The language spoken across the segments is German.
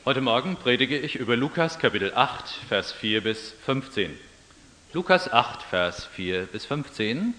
Heute Morgen predige ich über Lukas Kapitel 8, Vers 4 bis 15. Lukas 8, Vers 4 bis 15.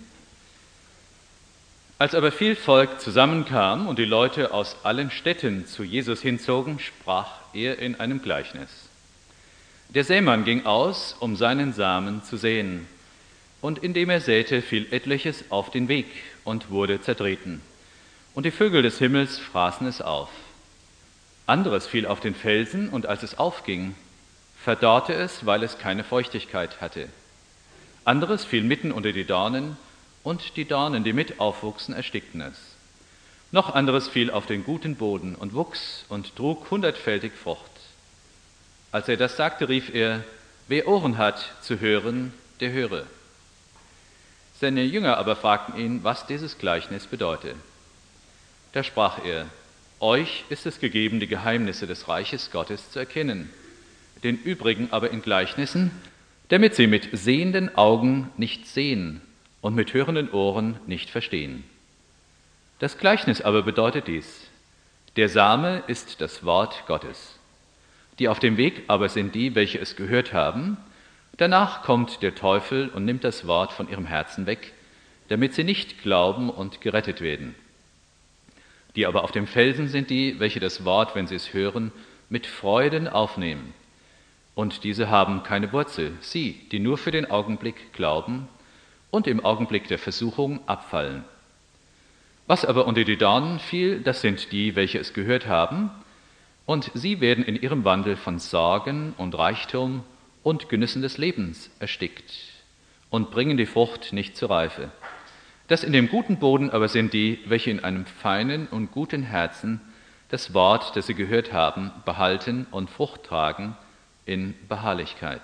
Als aber viel Volk zusammenkam und die Leute aus allen Städten zu Jesus hinzogen, sprach er in einem Gleichnis. Der Sämann ging aus, um seinen Samen zu säen. Und indem er säte, fiel etliches auf den Weg und wurde zertreten. Und die Vögel des Himmels fraßen es auf. Anderes fiel auf den Felsen, und als es aufging, verdorrte es, weil es keine Feuchtigkeit hatte. Anderes fiel mitten unter die Dornen, und die Dornen, die mit aufwuchsen, erstickten es. Noch anderes fiel auf den guten Boden und wuchs und trug 100-fältig Frucht. Als er das sagte, rief er: Wer Ohren hat zu hören, der höre. Seine Jünger aber fragten ihn, was dieses Gleichnis bedeute. Da sprach er: Euch ist es gegeben, die Geheimnisse des Reiches Gottes zu erkennen, den übrigen aber in Gleichnissen, damit sie mit sehenden Augen nicht sehen und mit hörenden Ohren nicht verstehen. Das Gleichnis aber bedeutet dies: Der Same ist das Wort Gottes. Die auf dem Weg aber sind die, welche es gehört haben. Danach kommt der Teufel und nimmt das Wort von ihrem Herzen weg, damit sie nicht glauben und gerettet werden. Die aber auf dem Felsen sind die, welche das Wort, wenn sie es hören, mit Freuden aufnehmen. Und diese haben keine Wurzel, sie, die nur für den Augenblick glauben und im Augenblick der Versuchung abfallen. Was aber unter die Dornen fiel, das sind die, welche es gehört haben, und sie werden in ihrem Wandel von Sorgen und Reichtum und Genüssen des Lebens erstickt und bringen die Frucht nicht zur Reife. Das in dem guten Boden aber sind die, welche in einem feinen und guten Herzen das Wort, das sie gehört haben, behalten und Frucht tragen in Beharrlichkeit.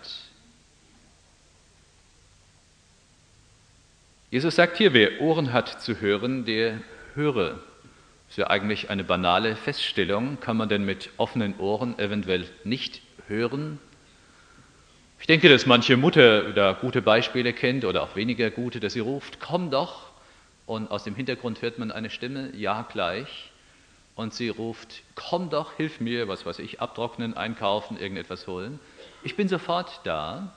Jesus sagt hier, wer Ohren hat zu hören, der höre. Das ist ja eigentlich eine banale Feststellung. Kann man denn mit offenen Ohren eventuell nicht hören? Ich denke, dass manche Mutter da gute Beispiele kennt oder auch weniger gute, dass sie ruft: Komm doch! Und aus dem Hintergrund hört man eine Stimme: Ja, gleich. Und sie ruft: Komm doch, hilf mir, was weiß ich, abtrocknen, einkaufen, irgendetwas holen. Ich bin sofort da.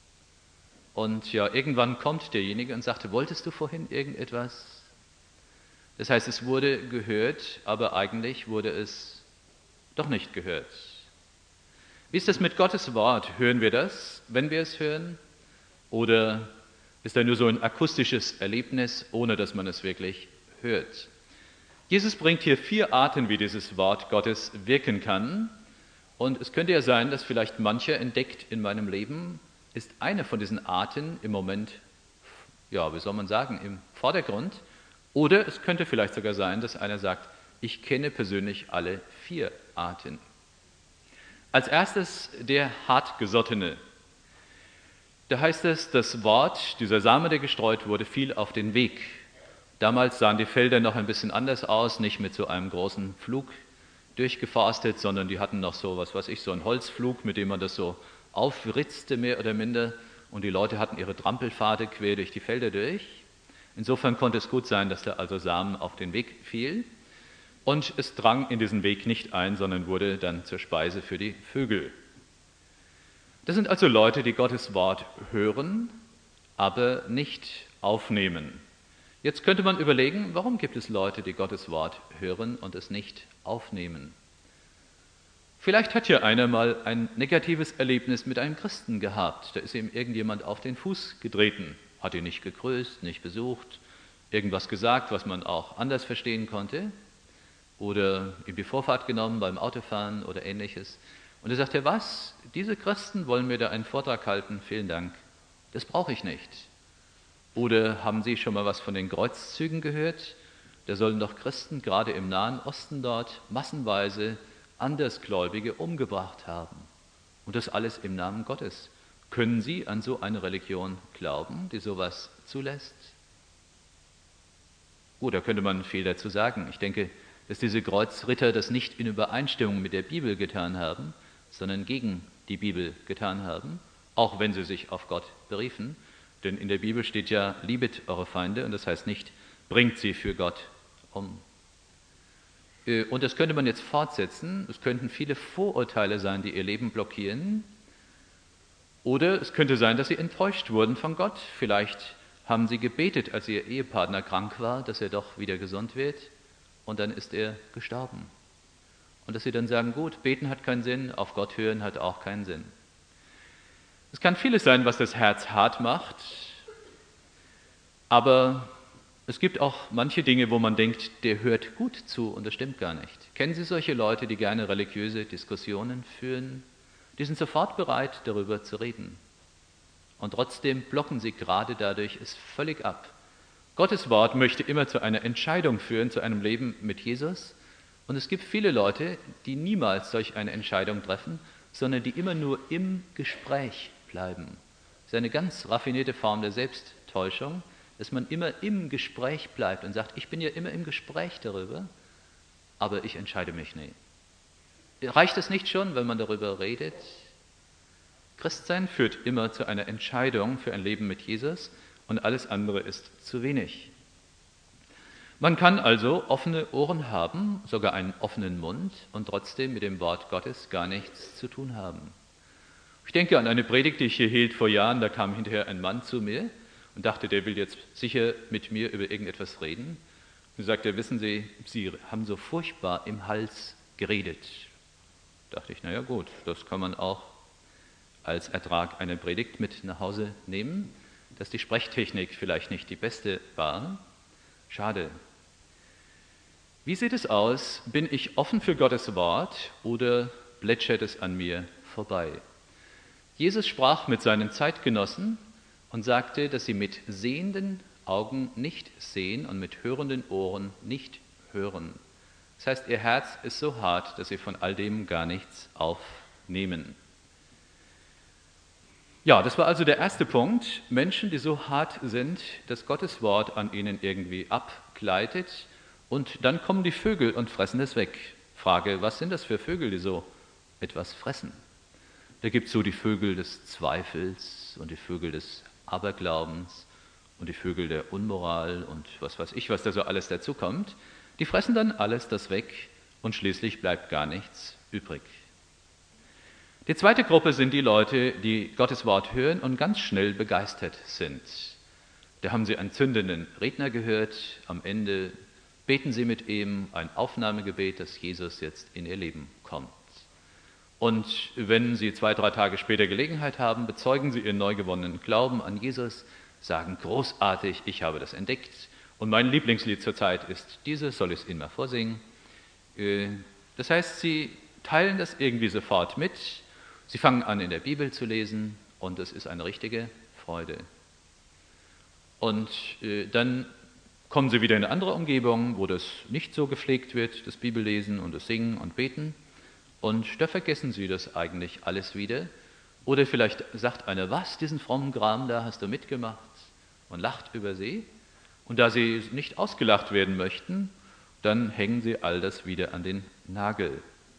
Und ja, irgendwann kommt derjenige und sagte: Wolltest du vorhin irgendetwas? Das heißt, es wurde gehört, aber eigentlich wurde es doch nicht gehört. Wie ist das mit Gottes Wort? Hören wir das, wenn wir es hören? Oder ist da nur so ein akustisches Erlebnis, ohne dass man es wirklich hört? Jesus bringt hier 4 Arten, wie dieses Wort Gottes wirken kann. Und es könnte ja sein, dass vielleicht mancher entdeckt in meinem Leben, ist eine von diesen Arten im Moment, ja, wie soll man sagen, im Vordergrund. Oder es könnte vielleicht sogar sein, dass einer sagt: Ich kenne persönlich alle 4 Arten. Als erstes der Hartgesottene. Da heißt es, das Wort, dieser Same, der gestreut wurde, fiel auf den Weg. Damals sahen die Felder noch ein bisschen anders aus, nicht mit so einem großen Pflug durchgeforstet, sondern die hatten noch so, was weiß ich, so einen Holzpflug, mit dem man das so aufritzte, mehr oder minder. Und die Leute hatten ihre Trampelpfade quer durch die Felder durch. Insofern konnte es gut sein, dass da also Samen auf den Weg fiel. Und es drang in diesen Weg nicht ein, sondern wurde dann zur Speise für die Vögel. Das sind also Leute, die Gottes Wort hören, aber nicht aufnehmen. Jetzt könnte man überlegen, warum gibt es Leute, die Gottes Wort hören und es nicht aufnehmen? Vielleicht hat ja einer mal ein negatives Erlebnis mit einem Christen gehabt. Da ist ihm irgendjemand auf den Fuß getreten, hat ihn nicht gegrüßt, nicht besucht, irgendwas gesagt, was man auch anders verstehen konnte, oder ihm die Vorfahrt genommen beim Autofahren oder ähnliches. Und er sagte: Was? Diese Christen wollen mir da einen Vortrag halten? Vielen Dank, das brauche ich nicht. Oder haben Sie schon mal was von den Kreuzzügen gehört? Da sollen doch Christen gerade im Nahen Osten dort massenweise Andersgläubige umgebracht haben. Und das alles im Namen Gottes. Können Sie an so eine Religion glauben, die sowas zulässt? Gut, da könnte man viel dazu sagen. Ich denke, dass diese Kreuzritter das nicht in Übereinstimmung mit der Bibel getan haben, sondern gegen die Bibel getan haben, auch wenn sie sich auf Gott beriefen. Denn in der Bibel steht ja: Liebet eure Feinde, und das heißt nicht, bringt sie für Gott um. Und das könnte man jetzt fortsetzen. Es könnten viele Vorurteile sein, die ihr Leben blockieren. Oder es könnte sein, dass sie enttäuscht wurden von Gott. Vielleicht haben sie gebetet, als ihr Ehepartner krank war, dass er doch wieder gesund wird. Und dann ist er gestorben. Und dass sie dann sagen, gut, beten hat keinen Sinn, auf Gott hören hat auch keinen Sinn. Es kann vieles sein, was das Herz hart macht. Aber es gibt auch manche Dinge, wo man denkt, der hört gut zu und das stimmt gar nicht. Kennen Sie solche Leute, die gerne religiöse Diskussionen führen? Die sind sofort bereit, darüber zu reden. Und trotzdem blocken sie gerade dadurch es völlig ab. Gottes Wort möchte immer zu einer Entscheidung führen, zu einem Leben mit Jesus. Und es gibt viele Leute, die niemals solch eine Entscheidung treffen, sondern die immer nur im Gespräch bleiben. Das ist eine ganz raffinierte Form der Selbsttäuschung, dass man immer im Gespräch bleibt und sagt, ich bin ja immer im Gespräch darüber, aber ich entscheide mich nicht. Reicht es nicht schon, wenn man darüber redet? Christsein führt immer zu einer Entscheidung für ein Leben mit Jesus und alles andere ist zu wenig. Man kann also offene Ohren haben, sogar einen offenen Mund und trotzdem mit dem Wort Gottes gar nichts zu tun haben. Ich denke an eine Predigt, die ich hier hielt vor Jahren, da kam hinterher ein Mann zu mir und dachte, der will jetzt sicher mit mir über irgendetwas reden. Und sagte, wissen Sie, Sie haben so furchtbar im Hals geredet. Dachte ich, naja gut, das kann man auch als Ertrag einer Predigt mit nach Hause nehmen, dass die Sprechtechnik vielleicht nicht die beste war. Schade. Wie sieht es aus? Bin ich offen für Gottes Wort oder plätschert es an mir vorbei? Jesus sprach mit seinen Zeitgenossen und sagte, dass sie mit sehenden Augen nicht sehen und mit hörenden Ohren nicht hören. Das heißt, ihr Herz ist so hart, dass sie von all dem gar nichts aufnehmen. Ja, das war also der erste Punkt. Menschen, die so hart sind, dass Gottes Wort an ihnen irgendwie abgleitet. Und dann kommen die Vögel und fressen es weg. Frage, was sind das für Vögel, die so etwas fressen? Da gibt es so die Vögel des Zweifels und die Vögel des Aberglaubens und die Vögel der Unmoral und was weiß ich, was da so alles dazu kommt. Die fressen dann alles das weg und schließlich bleibt gar nichts übrig. Die zweite Gruppe sind die Leute, die Gottes Wort hören und ganz schnell begeistert sind. Da haben sie einen zündenden Redner gehört, am Ende beten sie mit ihm ein Aufnahmegebet, dass Jesus jetzt in ihr Leben kommt. Und wenn sie 2, 3 Tage später Gelegenheit haben, bezeugen sie ihren neu gewonnenen Glauben an Jesus, sagen großartig, ich habe das entdeckt und mein Lieblingslied zurzeit ist dieses, soll ich es Ihnen mal vorsingen? Das heißt, sie teilen das irgendwie sofort mit, sie fangen an in der Bibel zu lesen und es ist eine richtige Freude. Und dann kommen sie wieder in eine andere Umgebung, wo das nicht so gepflegt wird, das Bibellesen und das Singen und Beten. Und da vergessen sie das eigentlich alles wieder. Oder vielleicht sagt einer, was, diesen frommen Kram da hast du mitgemacht und lacht über sie. Und da sie nicht ausgelacht werden möchten, dann hängen sie all das wieder an den Nagel.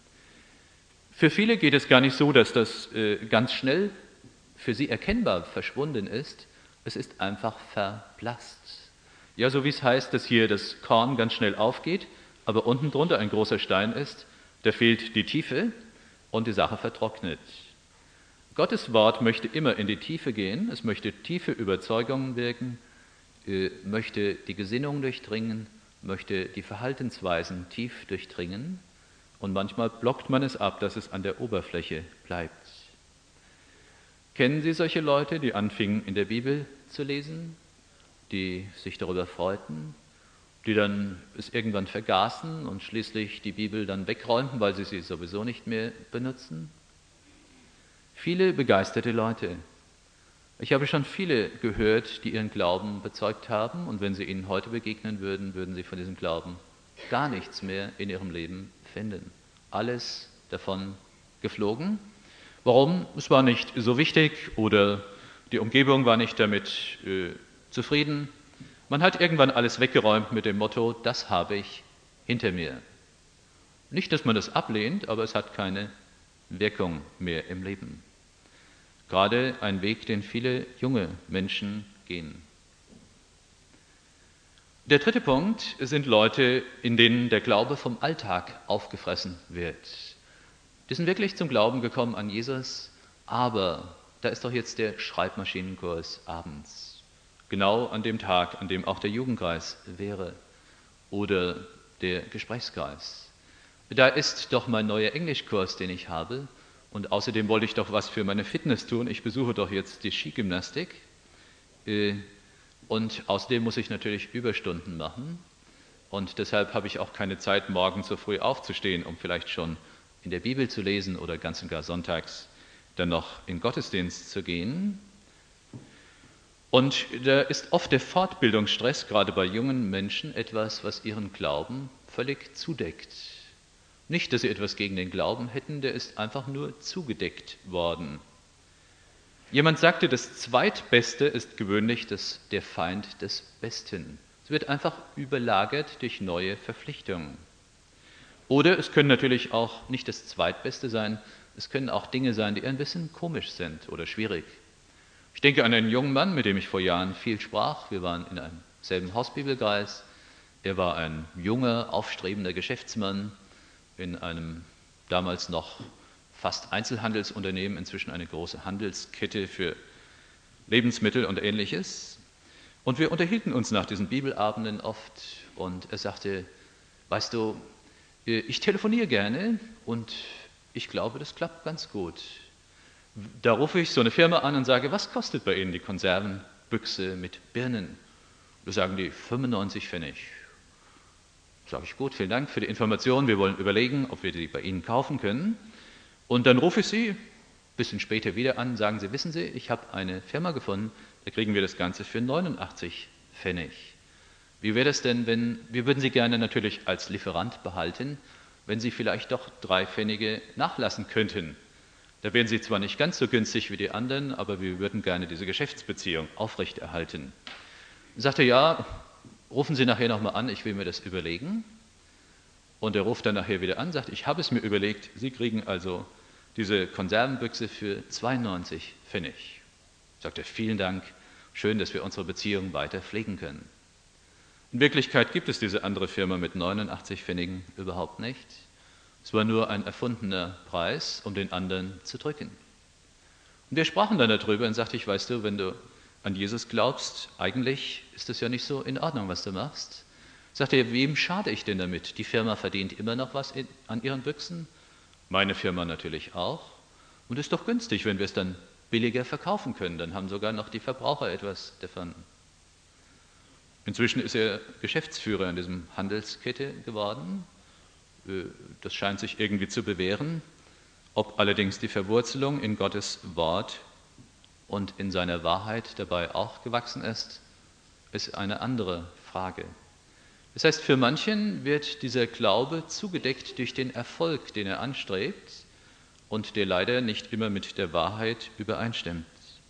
Für viele geht es gar nicht so, dass das ganz schnell für sie erkennbar verschwunden ist. Es ist einfach verblasst. Ja, so wie es heißt, dass hier das Korn ganz schnell aufgeht, aber unten drunter ein großer Stein ist, da fehlt die Tiefe und die Sache vertrocknet. Gottes Wort möchte immer in die Tiefe gehen, es möchte tiefe Überzeugungen wirken, möchte die Gesinnung durchdringen, möchte die Verhaltensweisen tief durchdringen und manchmal blockt man es ab, dass es an der Oberfläche bleibt. Kennen Sie solche Leute, die anfingen in der Bibel zu lesen, die sich darüber freuten, die dann es irgendwann vergaßen und schließlich die Bibel dann wegräumten, weil sie sowieso nicht mehr benutzen? Viele begeisterte Leute. Ich habe schon viele gehört, die ihren Glauben bezeugt haben und wenn sie ihnen heute begegnen würden, würden sie von diesem Glauben gar nichts mehr in ihrem Leben finden. Alles davon geflogen. Warum? Es war nicht so wichtig oder die Umgebung war nicht damit zufrieden. Man hat irgendwann alles weggeräumt mit dem Motto, das habe ich hinter mir. Nicht, dass man das ablehnt, aber es hat keine Wirkung mehr im Leben. Gerade ein Weg, den viele junge Menschen gehen. Der dritte Punkt sind Leute, in denen der Glaube vom Alltag aufgefressen wird. Die sind wirklich zum Glauben gekommen an Jesus, aber da ist doch jetzt der Schreibmaschinenkurs abends. Genau an dem Tag, an dem auch der Jugendkreis wäre oder der Gesprächskreis. Da ist doch mein neuer Englischkurs, den ich habe. Und außerdem wollte ich doch was für meine Fitness tun. Ich besuche doch jetzt die Skigymnastik. Und außerdem muss ich natürlich Überstunden machen. Und deshalb habe ich auch keine Zeit, morgens so früh aufzustehen, um vielleicht schon in der Bibel zu lesen oder ganz und gar sonntags dann noch in Gottesdienst zu gehen. Und da ist oft der Fortbildungsstress, gerade bei jungen Menschen, etwas, was ihren Glauben völlig zudeckt. Nicht, dass sie etwas gegen den Glauben hätten, der ist einfach nur zugedeckt worden. Jemand sagte, das Zweitbeste ist gewöhnlich der Feind des Besten. Es wird einfach überlagert durch neue Verpflichtungen. Oder es können natürlich auch nicht das Zweitbeste sein, es können auch Dinge sein, die ein bisschen komisch sind oder schwierig. Ich denke an einen jungen Mann, mit dem ich vor Jahren viel sprach. Wir waren in einem selben Hausbibelkreis. Er war ein junger, aufstrebender Geschäftsmann in einem damals noch fast Einzelhandelsunternehmen, inzwischen eine große Handelskette für Lebensmittel und Ähnliches. Und wir unterhielten uns nach diesen Bibelabenden oft und er sagte, weißt du, ich telefoniere gerne und ich glaube, das klappt ganz gut. Da rufe ich so eine Firma an und sage, was kostet bei Ihnen die Konservenbüchse mit Birnen? Da sagen die 95 Pfennig. Sage ich, gut, vielen Dank für die Information. Wir wollen überlegen, ob wir die bei Ihnen kaufen können. Und dann rufe ich Sie ein bisschen später wieder an, sagen Sie, wissen Sie, ich habe eine Firma gefunden, da kriegen wir das Ganze für 89 Pfennig. Wie wäre das denn, wir würden Sie gerne natürlich als Lieferant behalten, wenn Sie vielleicht doch 3 Pfennige nachlassen könnten. Da wären Sie zwar nicht ganz so günstig wie die anderen, aber wir würden gerne diese Geschäftsbeziehung aufrechterhalten. Dann sagte er, ja, rufen Sie nachher nochmal an, ich will mir das überlegen. Und er ruft dann nachher wieder an, sagt, ich habe es mir überlegt, Sie kriegen also diese Konservenbüchse für 92 Pfennig. Sagt er, vielen Dank, schön, dass wir unsere Beziehung weiter pflegen können. In Wirklichkeit gibt es diese andere Firma mit 89 Pfennigen überhaupt nicht. Es war nur ein erfundener Preis, um den anderen zu drücken. Und wir sprachen dann darüber und sagte ich, weißt du, wenn du an Jesus glaubst, eigentlich ist das ja nicht so in Ordnung, was du machst. Sagte er, wem schade ich denn damit? Die Firma verdient immer noch was an ihren Büchsen, meine Firma natürlich auch. Und es ist doch günstig, wenn wir es dann billiger verkaufen können, dann haben sogar noch die Verbraucher etwas davon. Inzwischen ist er Geschäftsführer in diesem Handelskette geworden. Das scheint sich irgendwie zu bewähren. Ob allerdings die Verwurzelung in Gottes Wort und in seiner Wahrheit dabei auch gewachsen ist, ist eine andere Frage. Das heißt, für manchen wird dieser Glaube zugedeckt durch den Erfolg, den er anstrebt und der leider nicht immer mit der Wahrheit übereinstimmt.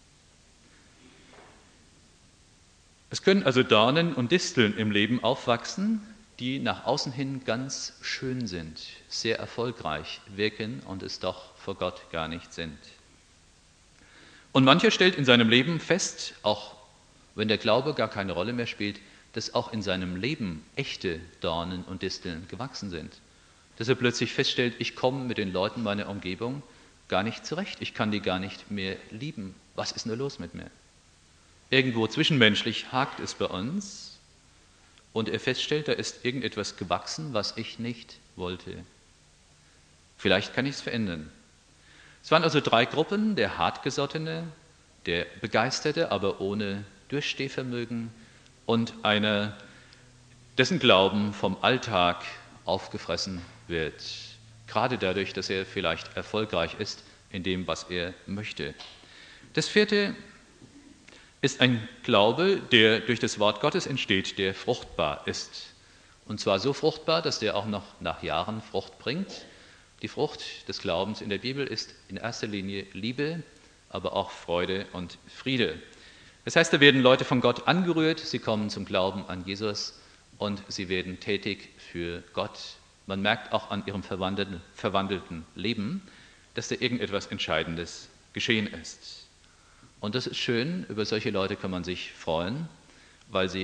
Es können also Dornen und Disteln im Leben aufwachsen, die nach außen hin ganz schön sind, sehr erfolgreich wirken und es doch vor Gott gar nicht sind. Und mancher stellt in seinem Leben fest, auch wenn der Glaube gar keine Rolle mehr spielt, dass auch in seinem Leben echte Dornen und Disteln gewachsen sind. Dass er plötzlich feststellt, ich komme mit den Leuten meiner Umgebung gar nicht zurecht, ich kann die gar nicht mehr lieben. Was ist nur los mit mir? Irgendwo zwischenmenschlich hakt es bei uns und er feststellt, da ist irgendetwas gewachsen, was ich nicht wollte. Vielleicht kann ich es verändern. Es waren also 3 Gruppen, der Hartgesottene, der Begeisterte, aber ohne Durchstehvermögen und einer, dessen Glauben vom Alltag aufgefressen wird. Gerade dadurch, dass er vielleicht erfolgreich ist in dem, was er möchte. Das 4. ist ein Glaube, der durch das Wort Gottes entsteht, der fruchtbar ist. Und zwar so fruchtbar, dass der auch noch nach Jahren Frucht bringt. Die Frucht des Glaubens in der Bibel ist in erster Linie Liebe, aber auch Freude und Friede. Das heißt, da werden Leute von Gott angerührt, sie kommen zum Glauben an Jesus und sie werden tätig für Gott. Man merkt auch an ihrem verwandelten Leben, dass da irgendetwas Entscheidendes geschehen ist. Und das ist schön, über solche Leute kann man sich freuen, weil sie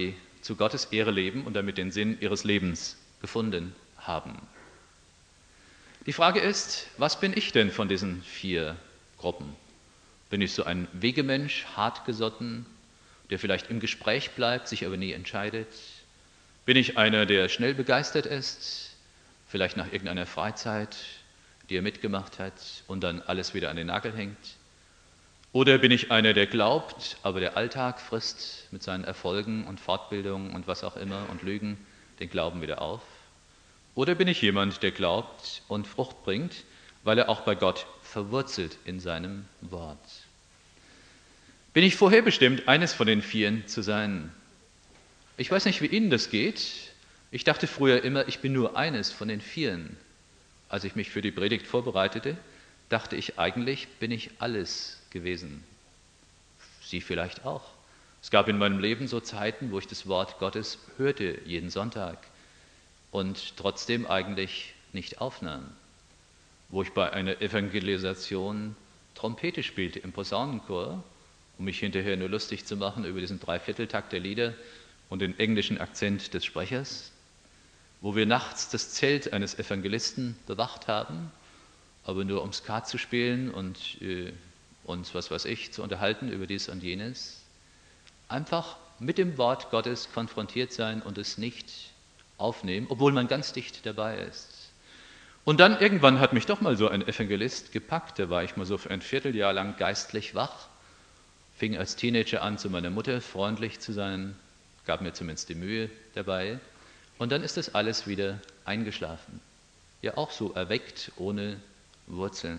zu Gottes Ehre leben und damit den Sinn ihres Lebens gefunden haben. Die Frage ist, was bin ich denn von diesen 4 Gruppen? Bin ich so ein Wegemensch, hartgesotten, der vielleicht im Gespräch bleibt, sich aber nie entscheidet? Bin ich einer, der schnell begeistert ist, vielleicht nach irgendeiner Freizeit, die er mitgemacht hat und dann alles wieder an den Nagel hängt? Oder bin ich einer, der glaubt, aber der Alltag frisst mit seinen Erfolgen und Fortbildungen und was auch immer und Lügen den Glauben wieder auf? Oder bin ich jemand, der glaubt und Frucht bringt, weil er auch bei Gott verwurzelt in seinem Wort? Bin ich vorherbestimmt, eines von den 4 zu sein? Ich weiß nicht, wie Ihnen das geht. Ich dachte früher immer, ich bin nur eines von den 4. Als ich mich für die Predigt vorbereitete, dachte ich, eigentlich bin ich alles gewesen. Sie vielleicht auch. Es gab in meinem Leben so Zeiten, wo ich das Wort Gottes hörte, jeden Sonntag, und trotzdem eigentlich nicht aufnahm. Wo ich bei einer Evangelisation Trompete spielte im Posaunenchor, um mich hinterher nur lustig zu machen über diesen Dreivierteltakt der Lieder und den englischen Akzent des Sprechers. Wo wir nachts das Zelt eines Evangelisten bewacht haben, aber nur um Skat zu spielen und uns, was weiß ich, zu unterhalten über dies und jenes. Einfach mit dem Wort Gottes konfrontiert sein und es nicht aufnehmen, obwohl man ganz dicht dabei ist. Und dann irgendwann hat mich doch mal so ein Evangelist gepackt, da war ich mal so für ein Vierteljahr lang geistlich wach, fing als Teenager an, zu meiner Mutter freundlich zu sein, gab mir zumindest die Mühe dabei, und dann ist das alles wieder eingeschlafen. Ja, auch so erweckt, ohne Wurzeln.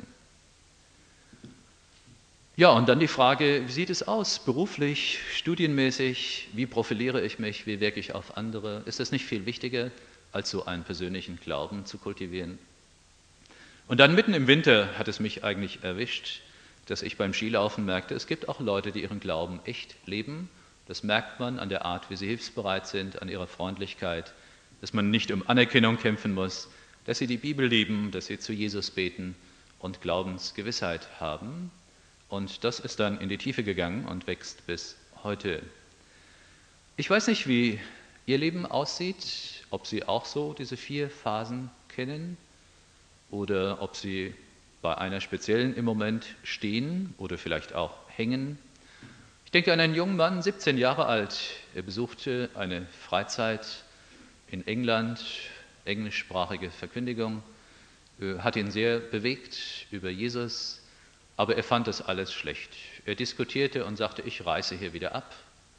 Ja, und dann die Frage, wie sieht es aus, beruflich, studienmäßig, wie profiliere ich mich, wie wirke ich auf andere? Ist das nicht viel wichtiger, als so einen persönlichen Glauben zu kultivieren? Und dann mitten im Winter hat es mich eigentlich erwischt, dass ich beim Skilaufen merkte, es gibt auch Leute, die ihren Glauben echt leben. Das merkt man an der Art, wie sie hilfsbereit sind, an ihrer Freundlichkeit, dass man nicht um Anerkennung kämpfen muss, dass sie die Bibel lieben, dass sie zu Jesus beten und Glaubensgewissheit haben. Und das ist dann in die Tiefe gegangen und wächst bis heute. Ich weiß nicht, wie Ihr Leben aussieht, ob Sie auch so diese 4 Phasen kennen oder ob Sie bei einer speziellen im Moment stehen oder vielleicht auch hängen. Ich denke an einen jungen Mann, 17 Jahre alt. Er besuchte eine Freizeit in England, englischsprachige Verkündigung, hat ihn sehr bewegt über Jesus. Aber er fand das alles schlecht. Er diskutierte und sagte, ich reise hier wieder ab.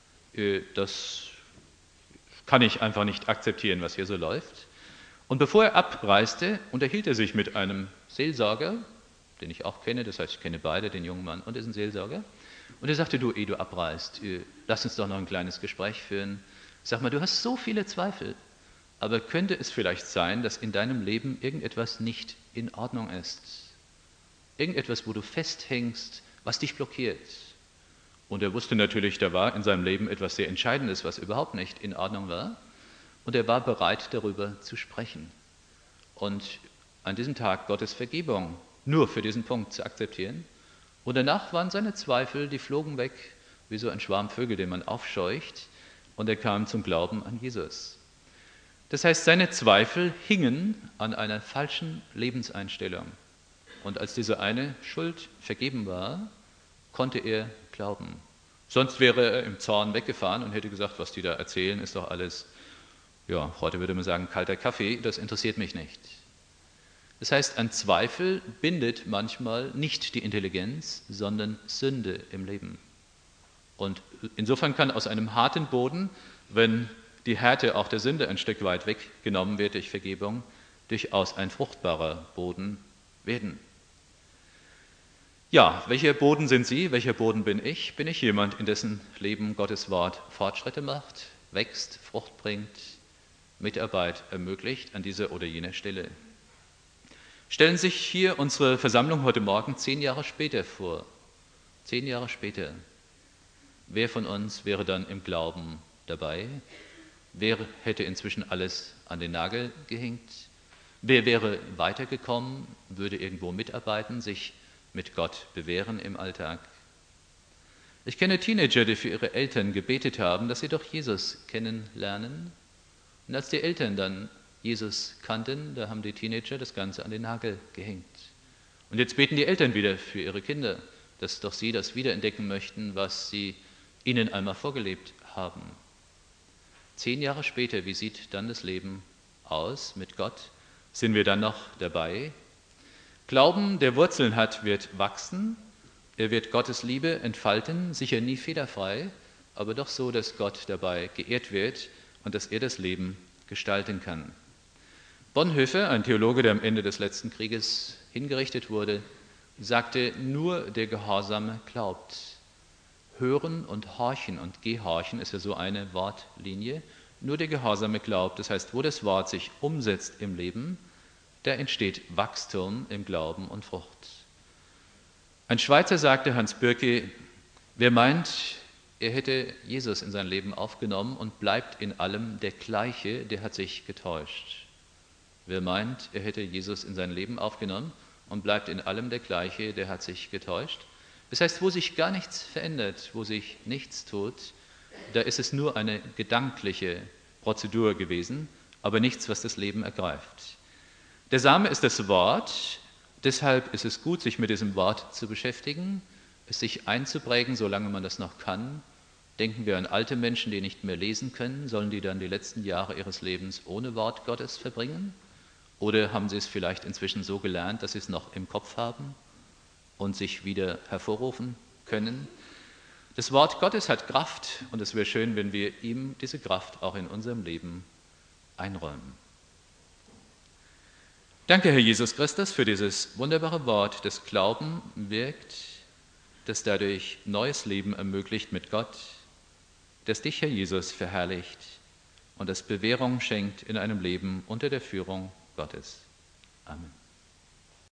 Das kann ich einfach nicht akzeptieren, was hier so läuft. Und bevor er abreiste, unterhielt er sich mit einem Seelsorger, den ich auch kenne, das heißt, ich kenne beide, den jungen Mann und diesen Seelsorger. Und er sagte, du, ehe du abreist, lass uns doch noch ein kleines Gespräch führen. Sag mal, du hast so viele Zweifel, aber könnte es vielleicht sein, dass in deinem Leben irgendetwas nicht in Ordnung ist? Irgendetwas, wo du festhängst, was dich blockiert. Und er wusste natürlich, da war in seinem Leben etwas sehr Entscheidendes, was überhaupt nicht in Ordnung war. Und er war bereit, darüber zu sprechen. Und an diesem Tag Gottes Vergebung nur für diesen Punkt zu akzeptieren. Und danach waren seine Zweifel, die flogen weg, wie so ein Schwarm Vögel, den man aufscheucht. Und er kam zum Glauben an Jesus. Das heißt, seine Zweifel hingen an einer falschen Lebenseinstellung. Und als diese eine Schuld vergeben war, konnte er glauben. Sonst wäre er im Zorn weggefahren und hätte gesagt, was die da erzählen, ist doch alles, ja, heute würde man sagen, kalter Kaffee, das interessiert mich nicht. Das heißt, ein Zweifel bindet manchmal nicht die Intelligenz, sondern Sünde im Leben. Und insofern kann aus einem harten Boden, wenn die Härte auch der Sünde ein Stück weit weggenommen wird durch Vergebung, durchaus ein fruchtbarer Boden werden. Ja, welcher Boden sind Sie? Welcher Boden bin ich? Bin ich jemand, in dessen Leben Gottes Wort Fortschritte macht, wächst, Frucht bringt, Mitarbeit ermöglicht an dieser oder jener Stelle? Stellen Sie sich hier unsere Versammlung heute Morgen 10 Jahre später vor. 10 Jahre später. Wer von uns wäre dann im Glauben dabei? Wer hätte inzwischen alles an den Nagel gehängt? Wer wäre weitergekommen, würde irgendwo mitarbeiten, sich mit Gott bewähren im Alltag? Ich kenne Teenager, die für ihre Eltern gebetet haben, dass sie doch Jesus kennenlernen. Und als die Eltern dann Jesus kannten, da haben die Teenager das Ganze an den Nagel gehängt. Und jetzt beten die Eltern wieder für ihre Kinder, dass doch sie das wiederentdecken möchten, was sie ihnen einmal vorgelebt haben. 10 Jahre später, wie sieht dann das Leben aus mit Gott? Sind wir dann noch dabei? Glauben, der Wurzeln hat, wird wachsen. Er wird Gottes Liebe entfalten, sicher nie fehlerfrei, aber doch so, dass Gott dabei geehrt wird und dass er das Leben gestalten kann. Bonhoeffer, ein Theologe, der am Ende des letzten Krieges hingerichtet wurde, sagte, nur der Gehorsame glaubt. Hören und horchen und gehorchen ist ja so eine Wortlinie. Nur der Gehorsame glaubt, das heißt, wo das Wort sich umsetzt im Leben, da entsteht Wachstum im Glauben und Frucht. Ein Schweizer sagte, Hans Bürki, wer meint, er hätte Jesus in sein Leben aufgenommen und bleibt in allem der Gleiche, der hat sich getäuscht. Wer meint, er hätte Jesus in sein Leben aufgenommen und bleibt in allem der Gleiche, der hat sich getäuscht. Das heißt, wo sich gar nichts verändert, wo sich nichts tut, da ist es nur eine gedankliche Prozedur gewesen, aber nichts, was das Leben ergreift. Der Same ist das Wort, deshalb ist es gut, sich mit diesem Wort zu beschäftigen, es sich einzuprägen, solange man das noch kann. Denken wir an alte Menschen, die nicht mehr lesen können, sollen die dann die letzten Jahre ihres Lebens ohne Wort Gottes verbringen? Oder haben sie es vielleicht inzwischen so gelernt, dass sie es noch im Kopf haben und sich wieder hervorrufen können? Das Wort Gottes hat Kraft und es wäre schön, wenn wir ihm diese Kraft auch in unserem Leben einräumen. Danke, Herr Jesus Christus, für dieses wunderbare Wort, das Glauben wirkt, das dadurch neues Leben ermöglicht mit Gott, das dich, Herr Jesus, verherrlicht und das Bewährung schenkt in einem Leben unter der Führung Gottes. Amen.